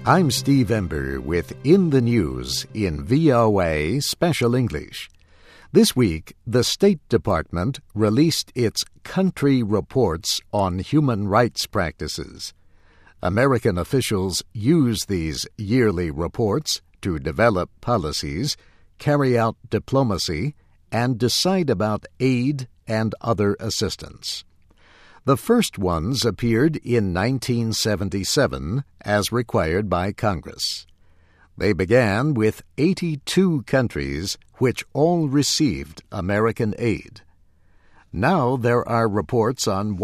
I'm Steve Ember with In the News in VOA Special English. This week, the State Department released its country reports on human rights practices. American officials use these yearly reports to develop policies, carry out diplomacy, and decide about aid and other assistance. The first ones appeared in 1977 as required by Congress. They began with 82 countries which all received American aid. Now there are reports on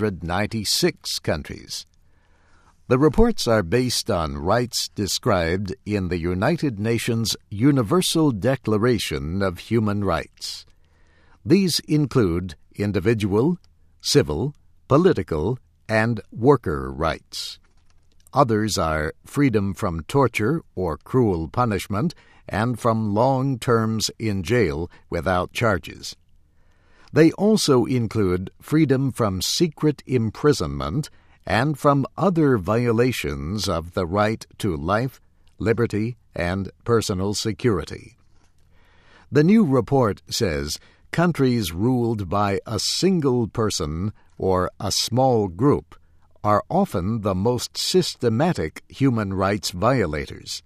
196 countries. The reports are based on rights described in the United Nations Universal Declaration of Human Rights. These include individual, civil, political, and worker rights. Others are freedom from torture or cruel punishment and from long terms in jail without charges. They also include freedom from secret imprisonment and from other violations of the right to life, liberty, and personal security. The new report says countries ruled by a single person or a small group are often the most systematic human rights violators.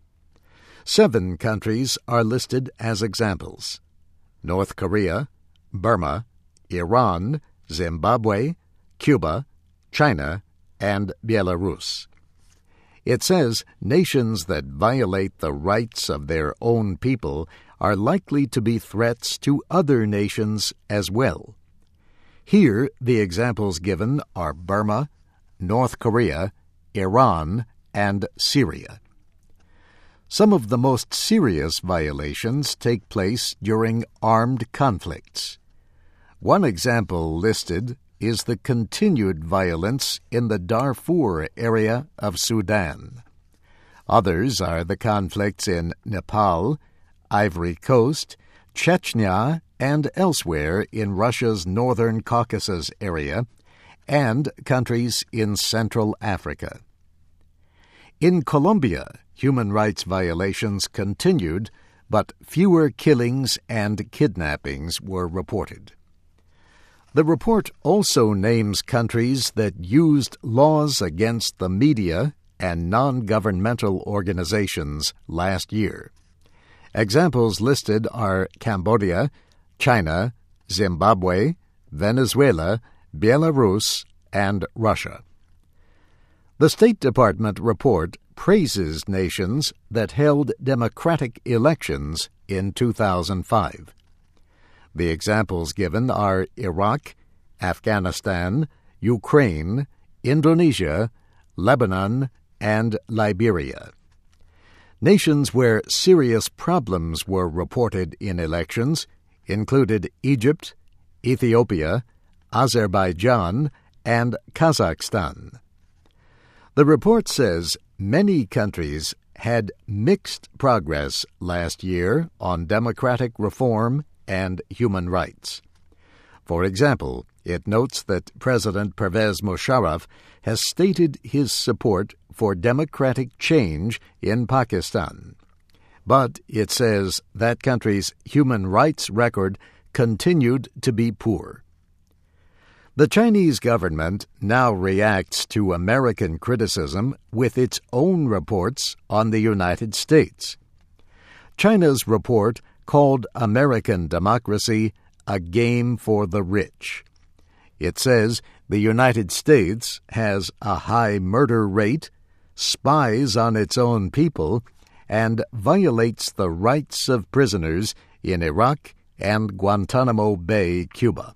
7 countries are listed as examples: North Korea, Burma, Iran, Zimbabwe, Cuba, China, and Belarus. It says nations that violate the rights of their own people are likely to be threats to other nations as well. Here, the examples given are Burma, North Korea, Iran, and Syria. Some of the most serious violations take place during armed conflicts. One example listed is the continued violence in the Darfur area of Sudan. Others are the conflicts in Nepal, Ivory Coast, Chechnya, and elsewhere in Russia's northern Caucasus area, and countries in Central Africa. In Colombia, human rights violations continued, but fewer killings and kidnappings were reported. The report also names countries that used laws against the media and non-governmental organizations last year. Examples listed are Cambodia, China, Zimbabwe, Venezuela, Belarus, and Russia. The State Department report praises nations that held democratic elections in 2005. The examples given are Iraq, Afghanistan, Ukraine, Indonesia, Lebanon, and Liberia. Nations where serious problems were reported in elections included Egypt, Ethiopia, Azerbaijan, and Kazakhstan. The report says many countries had mixed progress last year on democratic reform and human rights. For example, it notes that President Pervez Musharraf has stated his support for democratic change in Pakistan. But it says that country's human rights record continued to be poor. The Chinese government now reacts to American criticism with its own reports on the United States. China's report called American democracy a game for the rich. It says the United States has a high murder rate, spies on its own people, and violates the rights of prisoners in Iraq and Guantanamo Bay, Cuba.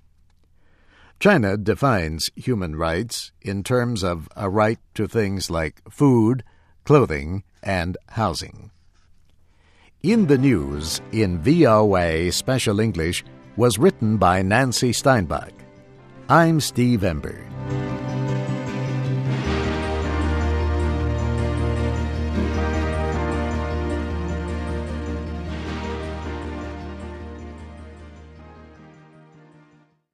China defines human rights in terms of a right to things like food, clothing, and housing. In the News in VOA Special English was written by Nancy Steinbach. I'm Steve Ember.